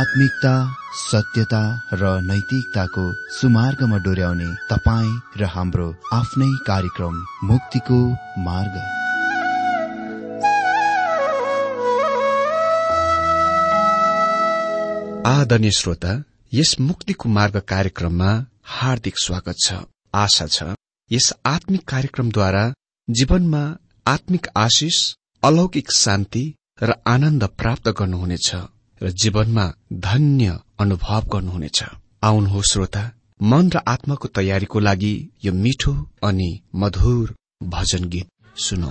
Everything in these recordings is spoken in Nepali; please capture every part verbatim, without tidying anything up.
आत्मिकता, सत्यता र नैतिकताको सुमार्गमा डोर्याउने तपाईँ र हाम्रो आफ्नै कार्यक्रम मुक्तिको मार्ग। आदरणीय श्रोता, यस मुक्तिको मार्ग कार्यक्रममा हार्दिक स्वागत छ। आशा छ यस आत्मिक कार्यक्रमद्वारा जीवनमा आत्मिक आशिष, अलौकिक शान्ति र आनन्द प्राप्त गर्नुहुनेछ र जीवनमा धन्य अनुभव गर्नुहुनेछ। आउनुहोस् श्रोता, मन र आत्माको तयारीको लागि यो मिठो अनि मधुर भजन गीत सुनौ।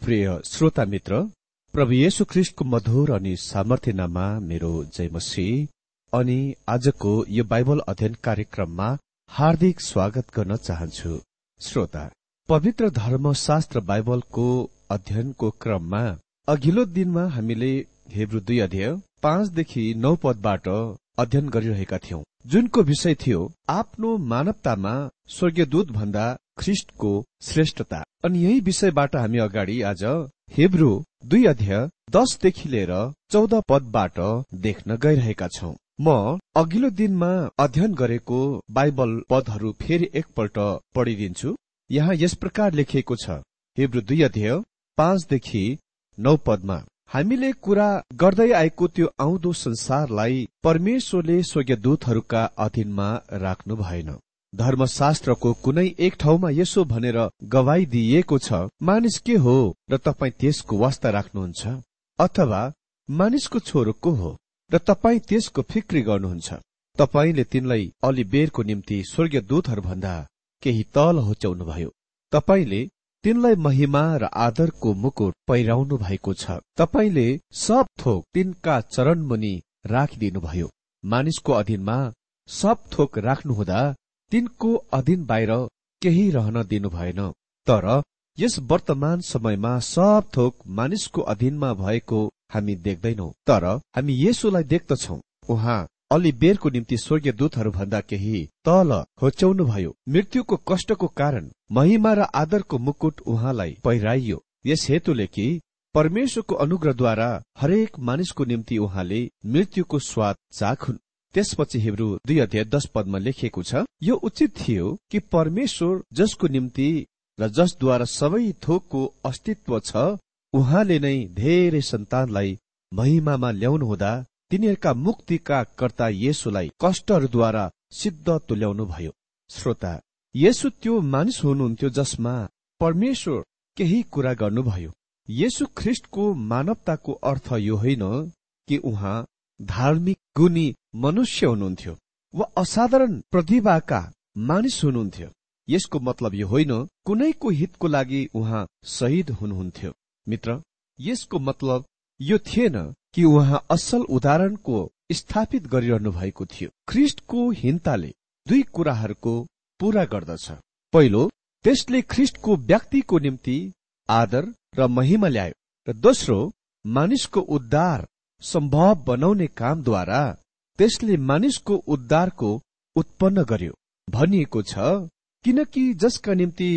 प्रिय श्रोता मित्र, प्रभु येशू ख्रीष्टको मधुर अनि सामर्थ्य नाममा मेरो जय मसीह अनि आजको यो बाइबल अध्ययन कार्यक्रममा हार्दिक स्वागत गर्न चाहन्छु। श्रोता, पवित्र धर्मशास्त्र बाइबलको अध्ययनको क्रममा अघिल्लो दिनमा हामीले हेब्रू दुई अध्याय पाँचदेखि नौ पदबाट अध्ययन गरिरहेका थियौं, जुनको विषय थियो आफ्नो मानवतामा स्वर्गीयदूत भन्दा ख्रीष्टको श्रेष्ठता। अनि यही विषयबाट हामी अगाडि आज हेब्रू दुई अध्याय दसदेखि लिएर चौध पदबाट देख्न गइरहेका छौं। म अघिल्लो दिनमा अध्ययन गरेको बाइबल पदहरू फेरि एकपल्ट पढिदिन्छु। यहाँ यस प्रकार लेखिएको छ, हेब्रू दुई अध्याय पाँचदेखि नौ पदमा, हामीले कुरा गर्दै आएको त्यो आउँदो संसारलाई परमेश्वरले स्वर्गदूतहरूका अधीनमा राख्नु भएन। धर्मशास्त्रको कुनै एक ठाउँमा यसो भनेर गवाई दिइएको छ, मानिस के हो र तपाई त्यसको वास्ता राख्नुहुन्छ, अथवा मानिसको छोरो को हो र तपाई त्यसको फिक्री गर्नुहुन्छ। तपाईले तिनलाई अलि बेरको निम्ति स्वर्गदूतहरू भन्दा केही तल होच्याउनुभयो। तपाईले तिनलाई महिमा र आदरको मुकुट पहिराउनु भएको छ। तपाईले सब थोक तिनका चरणमुनि राखिदिनुभयो। मानिसको अधीनमा सब थोक राख्नुहुँदा तिनको अधीन बाहिर केही रहन दिनु भएन। तर यस वर्तमान समयमा सब थोक मानिसको अधीनमा भएको हामी देख्दैनौ, तर हामी येशूलाई देख्दछौ। उहाँ अलि बेरको निम्ति स्वर्गदूतहरू भन्दा केही तल होच्याउनुभयो। मृत्युको कष्टको कारण महिमा र आदरको मुकुट उहाँलाई पहिराइयो, यस हेतुले कि परमेश्वरको अनुग्रहद्वारा हरेक मानिसको निम्ति उहाँले मृत्युको स्वाद चाखुन्। त्यसपछि हेब्रू दुई अध्याय दश पदमा लेखिएको छ, यो उचित थियो कि परमेश्वर जसको निम्ति र जसद्वारा सबै थोकको अस्तित्व छ, उहाँले नै धेरै सन्तानलाई महिमामा ल्याउनु हुँदा तिनीहरूका मुक्तिका कर्ता येशूलाई कष्टहरूद्वारा सिद्ध तुल्याउनु भयो। श्रोता, येशू त्यो मानिस हुनुहुन्थ्यो जसमा परमेश्वर केही कुरा गर्नुभयो। येशू ख्रीष्टको मानवताको अर्थ यो होइन कि उहाँ धार्मिक गुणी मनुष्य हुनुहुन्थ्यो वा असाधारण प्रतिभाका मानिस हुनुहुन्थ्यो। यसको मतलब यो होइन कुनैको हितको लागि उहाँ शहीद हुनुहुन्थ्यो। मित्र, यसको मतलब यो थिएन कि उहाँ असल उदाहरणको स्थापित गरिरहनु भएको थियो। ख्रीष्टको हिंताले दुई कुराहरूको पूरा गर्दछ। पहिलो, त्यसले ख्रीष्टको व्यक्तिको निम्ति आदर र महिमा ल्यायो, र दोस्रो, मानिसको उद्धार सम्भव बनाउने कामद्वारा त्यसले मानिसको उद्धारको उत्पन्न गर्यो। भनिएको छ, किनकि जसका निम्ति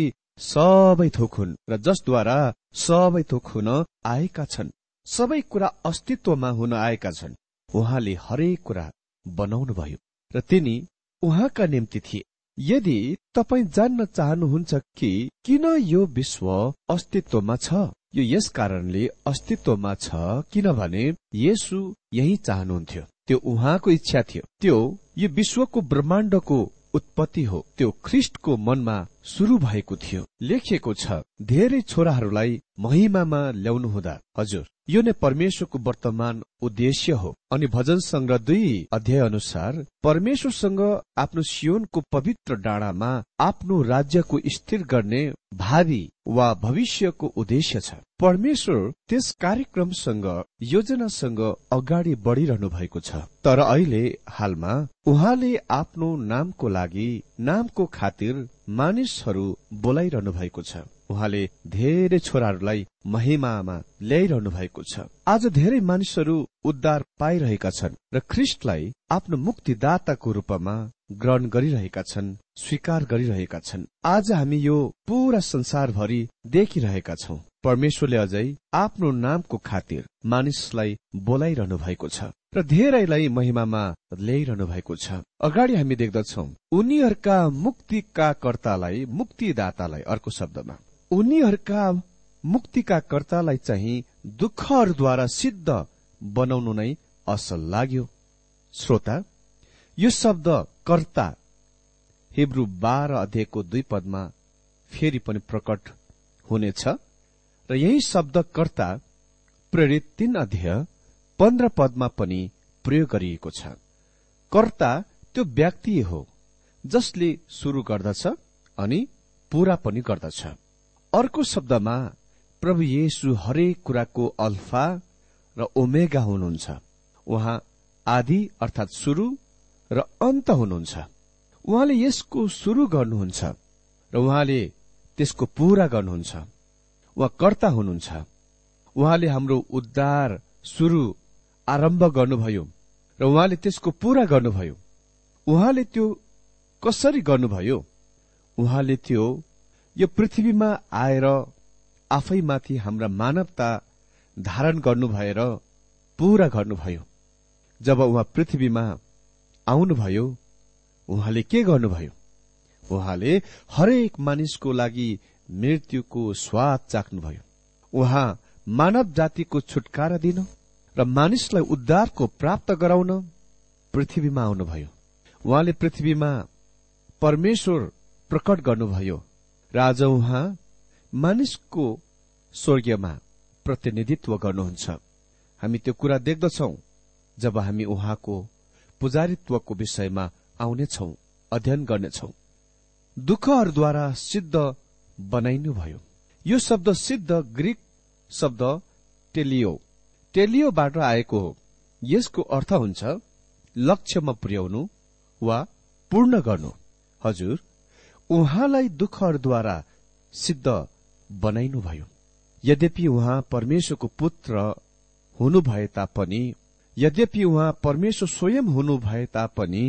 सबै थोक हुन् र जसद्वारा सबै थोक हुन आएका छन्, सबै कुरा अस्तित्वमा हुन आएका छन्, उहाँले हरेक कुरा बनाउनु भयो र तिनी उहाँका निम्ति थिए। यदि तपाई जान्न चाहनुहुन्छ कि किन यो विश्व अस्तित्वमा छ, यो यस कारणले अस्तित्वमा छ किनभने येशू यही चाहनुहुन्थ्यो। त्यो उहाँको इच्छा थियो। त्यो यो विश्वको ब्रह्माण्डको उत्पत्ति हो। त्यो ख्रीष्टको मनमा शुरू भएको थियो। लेखिएको छ, धेरै छोराहरूलाई महिमामा ल्याउनु हुँदा। हजुर, यो नै परमेश्वरको वर्तमान उद्देश्य हो। अनि भजन संग्रह दुई अध्याय अनुसार परमेश्वरसँग आफ्नो सियोनको पवित्र डाँडामा आफ्नो राज्यको स्थिर गर्ने भावी वा भविष्यको उद्देश्य छ। परमेश्वर त्यस कार्यक्रमसँग योजनासँग अगाडि बढ़िरहनु भएको छ। तर अहिले हालमा उहाँले आफ्नो नामको लागि नामको खातिर मानिसहरू बोलाइरहनु भएको छ। उहाँले धेरै छोराहरूलाई महिमामा ल्याइरहनु भएको छ। आज धेरै मानिसहरू उद्धार पाइरहेका छन् र ख्रीष्टलाई आफ्नो मुक्तिदाताको रूपमा ग्रहण गरिरहेका छन्, स्वीकार गरिरहेका छन्। आज हामी यो पूरा संसारभरि देखिरहेका छौं। परमेश्वरले अझै आफ्नो नामको खातिर मानिसलाई बोलाइरहनु भएको छ र धेरैलाई महिमामा ल्याइरहनु भएको छ। अगाडि हामी देख्दछौं, उनीहरूका मुक्तिका कर्तालाई, मुक्तिदातालाई, अर्को शब्दमा उनीहरूका मुक्तिका कर्तालाई चाहिँ दुःखहरूद्वारा सिद्ध बनाउनु नै असल लाग्यो। श्रोता, यो शब्द कर्ता हेब्रू बाह्र अध्यायको दुई पदमा फेरि पनि प्रकट हुनेछ र यही शब्द कर्ता प्रेरित तीन अध्याय पन्ध्र पदमा पनि प्रयोग गरिएको छ। कर्ता त्यो व्यक्ति हो जसले सुरु गर्दछ अनि पूरा पनि गर्दछ। अर्को शब्दमा प्रभु येशू हरेक कुराको अल्फा र ओमेगा हुनुहुन्छ। उहाँ आदि अर्थात सुरु र अन्त हुनुहुन्छ। उहाँले यसको सुरु गर्नुहुन्छ र उहाँले त्यसको पूरा गर्नुहुन्छ। उहाँ कर्ता हुनुहुन्छ। उहाँले हाम्रो उद्धार सुरु आरम्भ गर्नुभयो र उहाँले त्यसको पूरा गर्नुभयो। उहाँले त्यो कसरी गर्नुभयो? उहाँले त्यो यो पृथ्वीमा आएर आफैमाथि हाम्रा मानवता धारण गर्नु भएर पूरा गर्नुभयो। जब उहाँ पृथ्वीमा आउनुभयो, उहाँले के गर्नुभयो? उहाँले हरेक मानिसको लागि मृत्युको स्वाद चाख्नुभयो। उहाँ मानव जातिको छुटकारा दिन र मानिसलाई उद्धारको प्राप्त गराउन पृथ्वीमा आउनुभयो। उहाँले पृथ्वीमा परमेश्वर प्रकट गर्नुभयो र आज उहाँ मानिसको स्वर्गमा प्रतिनिधित्व गर्नुहुन्छ। हामी त्यो कुरा देख्दछौ जब हामी उहाँको पुजारीत्वको विषयमा आउनेछौ, अध्ययन गर्नेछौ। दुःखहरूद्वारा सिद्ध बनाइनुभयो। यो शब्द सिद्ध ग्रीक शब्द टेलियो टेलियोबाट आएको हो। यसको अर्थ हुन्छ लक्ष्यमा पुर्याउनु वा पूर्ण गर्नु। हजुर, उहाँलाई दुःखहरूद्वारा सिद्ध बनाइनुभयो। यद्यपि उहाँ परमेश्वरको पुत्र हुनुभए तापनि, यद्यपि उहाँ परमेश्वर स्वयं हुनुभए तापनि,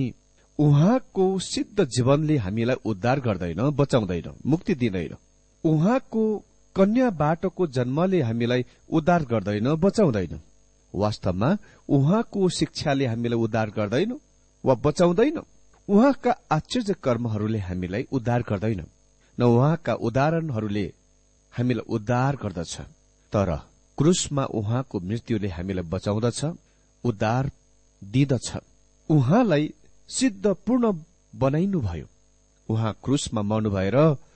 उहाँको सिद्ध जीवनले हामीलाई उद्धार गर्दैन, बचाउँदैन, मुक्ति दिँदैन। उहाँको कन्याबाटको जन्मले हामीलाई उद्धार गर्दैन, बचाउँदैन। वास्तवमा उहाँको शिक्षाले हामीलाई उद्धार गर्दैन वा बचाउँदैन। उहाँका आश्चर्य कर्महरूले हामीलाई उद्धार गर्दैन, न उहाँका उदाहरणहरूले हामीलाई उद्धार गर्दछ। तर क्रुसमा उहाँको मृत्युले हामीलाई बचाउँदछ, उद्धार दिदछ। उहाँलाई सिद्ध पूर्ण बनाइनुभयो। उहाँ क्रुसमा मर्नु भएर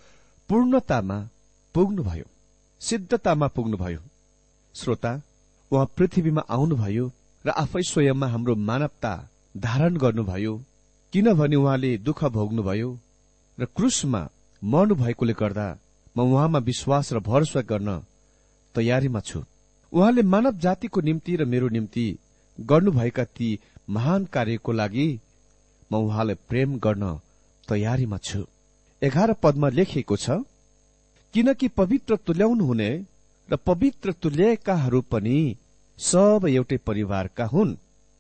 पूर्णतामा पुग्नुभयो, सिद्धतामा पुग्नुभयो। श्रोता, उहाँ पृथ्वीमा आउनुभयो र आफै स्वयंमा हाम्रो मानवता धारण गर्नुभयो, किनभने उहाँले दुःख भोग्नुभयो र क्रुसमा मर्नु भएकोले गर्दा म उहाँमा विश्वास र भरोसा गर्न तयारीमा छु। उहाँले मानव जातिको निम्ति र मेरो निम्ति गर्नुभएका ती महान कार्यको लागि म उहाँलाई प्रेम गर्न तयारीमा छु। एघार पदमा लेखिएको छ, किनकि पवित्र तुल्याउनु हुने र पवित्र तुल्याएकाहरू पनि सब एउटै परिवारका हुन्।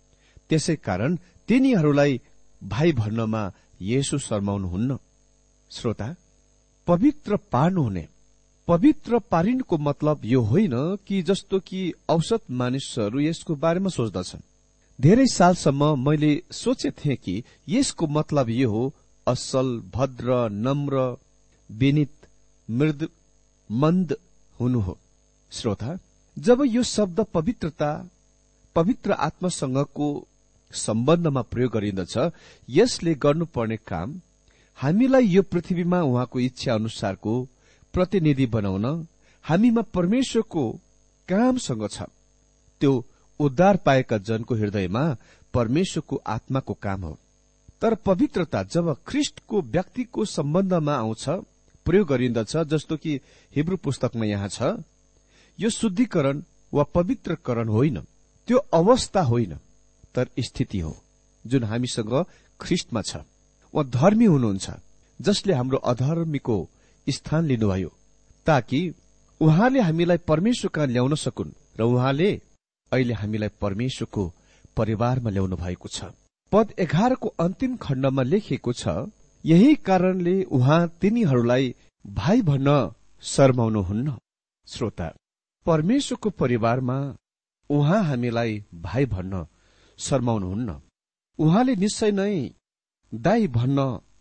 त्यसै कारण तिनीहरूलाई भाइ भन्नमा येशू शर्माउनुहुन्न। श्रोता, पवित्र पार्नुहुने, पवित्र पारिनुको मतलब यो होइन कि जस्तो कि औसत मानिसहरू यसको बारेमा सोच्दछन्। धेरै सालसम्म मैले सोचेथे कि यसको मतलब यो हो असल, भद्र, नम्र, विनित, मृद, मन्द हुनु हो। श्रोता, जब यो शब्द पवित्रता, पवित्र आत्मासँगको सम्बन्धमा प्रयोग गरिन्दछ, यसले गर्नुपर्ने काम हामीलाई यो पृथ्वीमा उहाँको इच्छा अनुसारको प्रतिनिधि बनाउन हामीमा परमेश्वरको कामसँग छ। त्यो उद्धार पाएका जनको हृदयमा परमेश्वरको आत्माको काम हो। तर पवित्रता जब ख्रिस्टको व्यक्तिको सम्बन्धमा आउँछ, प्रयोग गरिन्दछ, जस्तो कि हिब्रू पुस्तकमा यहाँ छ, यो शुद्धिकरण वा पवित्रकरण होइन, त्यो अवस्था होइन, तर स्थिति हो जुन हामीसँग ख्रिस्टमा छ। उहाँ धर्मी हुनुहुन्छ, जसले हाम्रो अधर्मीको स्थान लिनुभयो, ताकि उहाँले हामीलाई परमेश्वर कहाँ ल्याउन सकुन् र उहाँले अहिले हामीलाई परमेश्वरको परिवारमा ल्याउनु भएको छ। पद एघारको अन्तिम खण्डमा लेखिएको छ, यही कारणले उहाँ तिनीहरूलाई भाइ भन्न शर्माउनुहुन्न। श्रोता, परमेश्वरको परिवारमा उहाँ हामीलाई भाइ भन्न शर्माउनुहुन्न। उहाँले निश्चय नै दाइ भन्न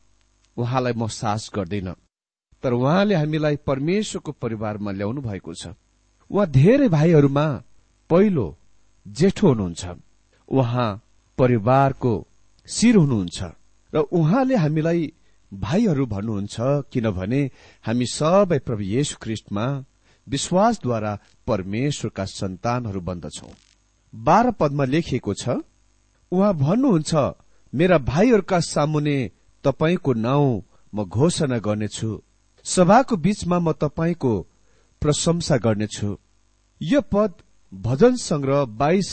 उहाँलाई म साहस गर्दैन, तर उहाँले हामीलाई परमेश्वरको परिवारमा ल्याउनु भएको छ। उहाँ धेरै भाइहरूमा पहिलो जेठो हुनुहुन्छ। उहाँ परिवारको शिर हुनुहुन्छ र उहाँले हामीलाई भाइहरू भन्नुहुन्छ, किनभने हामी सबै प्रभु येशू ख्रिस्टमा विश्वासद्वारा परमेश्वरका सन्तानहरू बन्दछौं। बाह्र पदमा लेखिएको छ, उहाँ भन्नुहुन्छ, मेरा भाइहरूका सामुने तपाईंको नाउँ म घोषणा गर्नेछु, सभाको बीचमा म तपाईंको प्रशंसा गर्नेछु। यो पद भजन संग्रह बाइस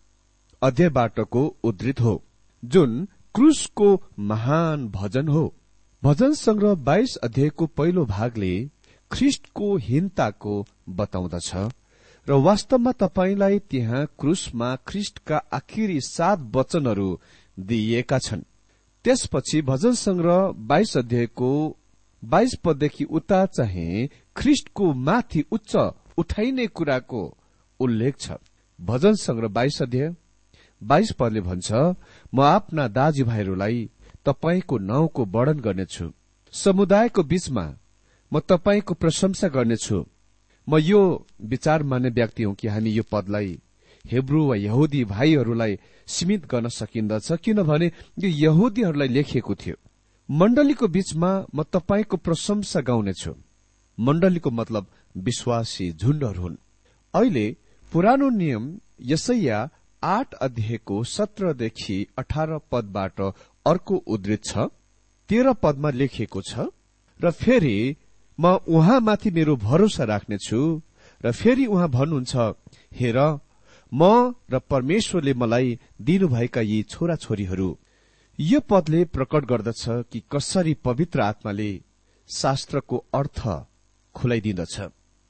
अध्यायबाटको उद्धृत हो, जुन क्रुसको महान भजन हो। भजन संग्रह बाइस अध्यायको पहिलो भागले ख्रिस्टको हीनताको बताउँदछ र वास्तवमा तपाईलाई त्यहाँ क्रुसमा ख्रिस्टका आखिरी सात वचनहरू दिइएका छन्। त्यसपछि भजन संग्रह बाइस अध्यायको बाइस पददेखि उता चाहिँ ख्रिस्टको माथि उच्च उठाइने कुराको उल्लेख छ। भजन संग्रह बाइस अध्याय बाइस पदले भन्छ, म आफ्ना दाजुभाइहरूलाई तपाईको नाउँको वर्णन गर्नेछु, समुदायको बीचमा म तपाईको प्रशंसा गर्नेछु। म यो विचार मान्ने व्यक्ति हुँ कि हामी यो पदलाई हेब्रू वा यहुदी भाइहरूलाई सीमित गर्न सकिन्दछ, किनभने यो यहुदीहरूलाई लेखिएको थियो। मण्डलीको बीचमा म तपाईको प्रशंसा गाउनेछु। मण्डलीको मतलब विश्वासी झुण्डहरू हुन्। अहिले पुरानो नियम यशाया आठ अध्यायको सत्रदेखि अठार पदबाट अर्को उद्धृत छ। तेह्र पदमा लेखिएको छ, र फेरि म उहाँमाथि मेरो भरोसा राख्नेछु। र फेरि उहाँ भन्नुहुन्छ, हेर म र परमेश्वरले मलाई दिनुभएका यी छोराछोरीहरू। यो पदले प्रकट गर्दछ कि कसरी पवित्र आत्माले शास्त्रको अर्थ खुलाइदिँदछ।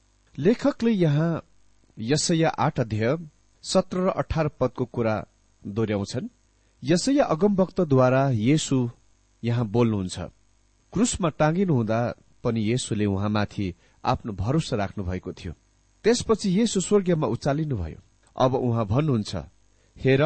लेखकले यहाँ यशाया आठ अध्याय सत्र र अठार पदको कुरा दोहोर्याउँछन्। यशाया अगमवक्ताद्वारा येशू यहाँ बोल्नुहुन्छ। क्रुसमा टाँगिनु हुँदा पनि येशूले उहाँमाथि आफ्नो भरोसा राख्नु भएको थियो। त्यसपछि येशू स्वर्गमा उचालिनुभयो। अब उहाँ भन्नुहुन्छ, हेर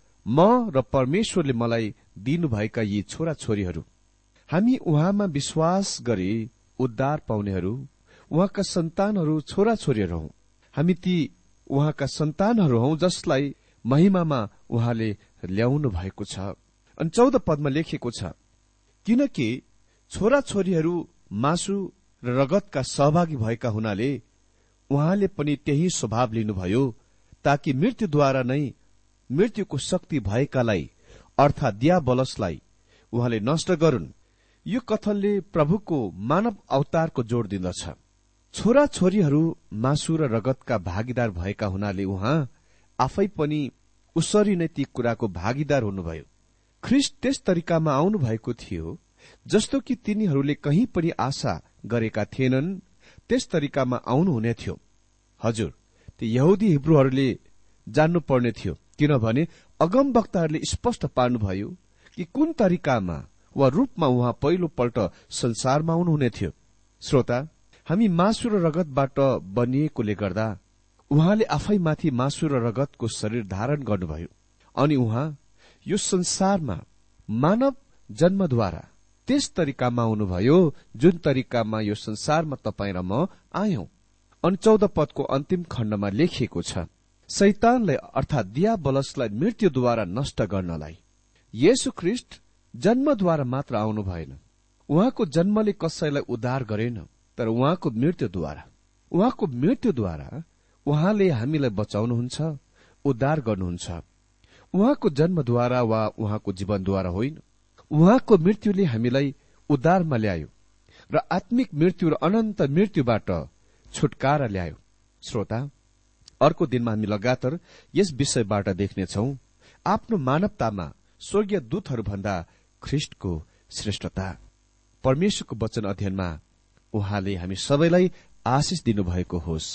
म र परमेश्वरले मलाई दिनुभएका यी छोराछोरीहरू। हामी उहाँमा विश्वास गरी उद्धार पाउनेहरू, उहाँका सन्तानहरू, छोराछोरीहरू हौं। हामी ती उहाँका सन्तानहरू हौं जसलाई महिमामा उहाँले ल्याउनु भएको छ। अनि चौध पदमा लेखिएको छ, किनकि छोराछोरीहरू मासु र रगतका सहभागी भएका हुनाले उहाँले पनि त्यही स्वभाव लिनुभयो, ताकि मृत्युद्वारा नै मृत्युको शक्ति भएकालाई अर्थात दियाबलसलाई उहाँले नष्ट गरून्। यो कथनले प्रभुको मानव अवतारको जोड़ दिँदछ। छोराछोरीहरू मासु र रगतका भागीदार भएका हुनाले उहाँ आफै पनि उसरी नै ती कुराको भागीदार हुनुभयो। ख्रिस्ट त्यस तरिकामा आउनु भएको थियो जस्तो कि तिनीहरूले कहीँ पनि आशा गरेका थिएनन्। त्यस तरिकामा आउनुहुने थियो। हजुर, ती यहुदी हिब्रूहरूले जान्नुपर्ने थियो, किनभने अगमवक्ताहरूले स्पष्ट पार्नुभयो कि कुन तरिकामा वा रूपमा उहाँ पहिलो पल्ट संसारमा आउनुहुने थियो। श्रोता, हामी मासु र रगतबाट बनिएकोले गर्दा उहाँले आफैमाथि मासु र रगतको शरीर धारण गर्नुभयो अनि उहाँ यो संसारमा मानव जन्मद्वारा त्यस तरिकामा आउनुभयो जुन तरिकामा यो संसारमा तपाईँ र म आयौं। अनि चौध पदको अन्तिम खण्डमा लेखिएको छ, शैतानलाई अर्थात दियाबलसलाई मृत्युद्वारा नष्ट गर्नलाई। येशू ख्रिस्ट जन्मद्वारा मात्र आउनु भएन। उहाँको जन्मले कसैलाई उद्धार गरेन, तर उहाँको मृत्युद्वारा उहाँको मृत्युद्वारा उहाँले हामीलाई बचाउनुहुन्छ, उद्धार गर्नुहुन्छ। उहाँको जन्मद्वारा वा उहाँको जीवनद्वारा होइन। उहाँको मृत्युले हामीलाई उद्धारमा ल्यायो र आत्मिक मृत्यु र अनन्त मृत्युबाट छुटकारा ल्यायो। श्रोता, अर्को दिनमा हामी लगातार यस विषयबाट देख्नेछौ, आफ्नो मानवतामा स्वर्गीय दूतहरूभन्दा ख्रिस्टको श्रेष्ठता। परमेश्वरको वचन अध्ययनमा उहाँले हामी सबैलाई आशिष दिनुभएको होस्।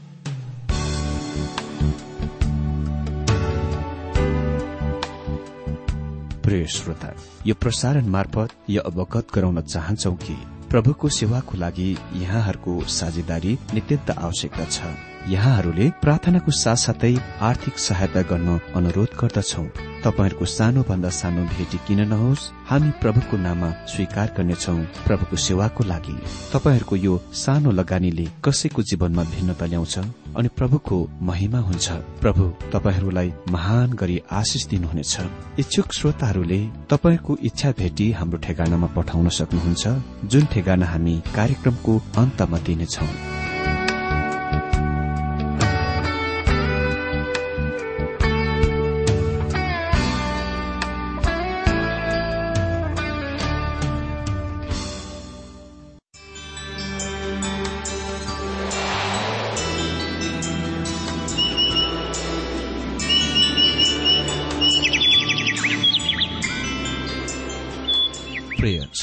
प्रिय श्रोता, यो प्रसारण मार्फत यो अवगत गराउन चाहन्छौ कि प्रभुको सेवाको लागि यहाँहरूको साझेदारी नित्यन्त आवश्यकता छ। यहाँहरूले प्रार्थनाको साथसाथै आर्थिक सहायता गर्न अनुरोध गर्दछौ। तपाईहरूको सानो भन्दा सानो भेटी किन नहोस्, हामी प्रभुको नाममा स्वीकार गर्नेछौ। प्रभुको सेवाको लागि तपाईहरूको यो सानो लगानीले कसैको जीवनमा भिन्नता ल्याउँछ अनि प्रभुको महिमा हुन्छ। प्रभु तपाईहरूलाई महान गरी आशिष दिनुहुनेछ। इच्छुक श्रोताहरूले तपाईहरूको इच्छा भेटी हाम्रो ठेगानामा पठाउन सक्नुहुन्छ, जुन ठेगाना हामी कार्यक्रमको अन्तमा दिनेछौ।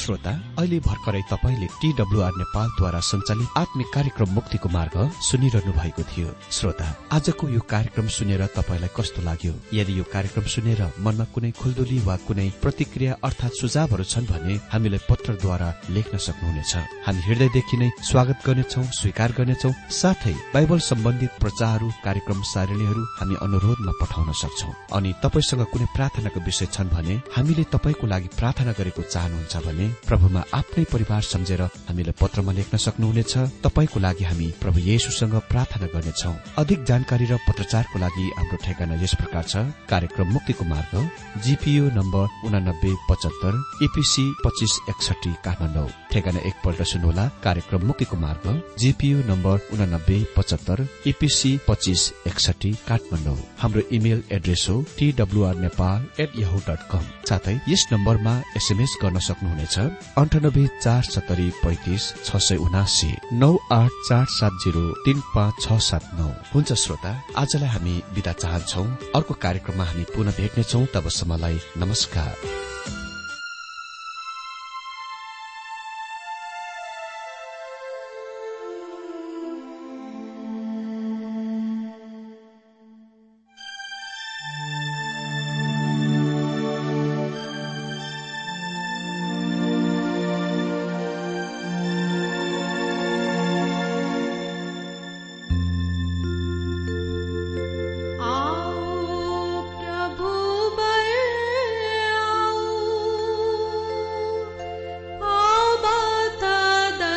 श्रोता, अहिले भर्खरै तपाईले टीडब्ल्यूआर नेपालद्वारा सञ्चालित आत्मिक कार्यक्रम मुक्तिको मार्ग सुनिरहनु भएको थियो। श्रोता, आजको यो कार्यक्रम सुनेर तपाईलाई कस्तो लाग्यो? यदि यो कार्यक्रम सुनेर मनमा कुनै खुल्दुली वा कुनै प्रतिक्रिया अर्थात सुझावहरू छन् भने हामीलाई पत्रद्वारा लेख्न सक्नुहुनेछ। हामी हृदयदेखि नै स्वागत गर्नेछौं, स्वीकार गर्नेछौं। साथै बाइबल सम्बन्धित प्रचारहरू, कार्यक्रम सारणीहरू हामी अनुरोधमा पठाउन सक्छौं। अनि तपाईसँग कुनै प्रार्थनाको विषय छन् भने, हामीले तपाईको लागि प्रार्थना गरेको चाहनुहुन्छ भने प्रभुमा आफ्नै परिवार सम्झेर हामीलाई पत्रमा लेख्न सक्नुहुनेछ। तपाईको लागि हामी प्रभु येशूसँग प्रार्थना गर्नेछौं। अधिक जानकारी र पत्रचारको लागि हाम्रो ठेगाना यस प्रकार छ। कार्यक्रम मुक्तिको मार्ग, जीपीओ नम्बर उनानब्बे पचहत्तर, ईपीसी पच्चीस एकसठी, काठमाडौँ। ठेगाना एकपल्ट सुन्नुहोला। कार्यक्रम मुक्तिको मार्ग, जीपीओ नम्बर उनानब्बे पचहत्तर, ईपीसी पच्चीस एकसठी, काठमाडौँ। हाम्रो इमेल एड्रेस हो TWR Nepal at Yahoo dot com. साथै यस नम्बरमा एसएमएस गर्न सक्नुहुनेछ अन्ठानब्बे चार सत्तरी पैंतिस छ सय उनासी नौ आठ चार सात जीरो तीन पाँच छ सात नौ। हुन्छ श्रोता, आजलाई हामी बिदा चाहन्छौ। अर्को कार्यक्रममा हामी पुनः भेट्नेछौ। तबसम्मलाई नमस्कार।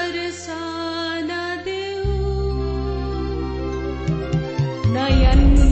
नयन